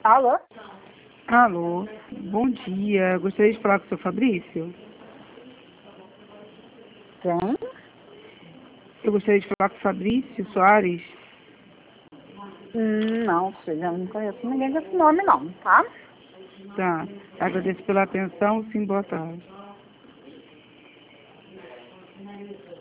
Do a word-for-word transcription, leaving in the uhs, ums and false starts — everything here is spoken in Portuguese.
Alô? Alô, bom dia. Gostaria de falar com o seu Fabrício? Quem? Eu gostaria de falar com o Fabrício Soares. Hum, não, filha, eu não conheço ninguém com esse nome não, tá? Tá. Agradeço pela atenção. Sim, boa tarde.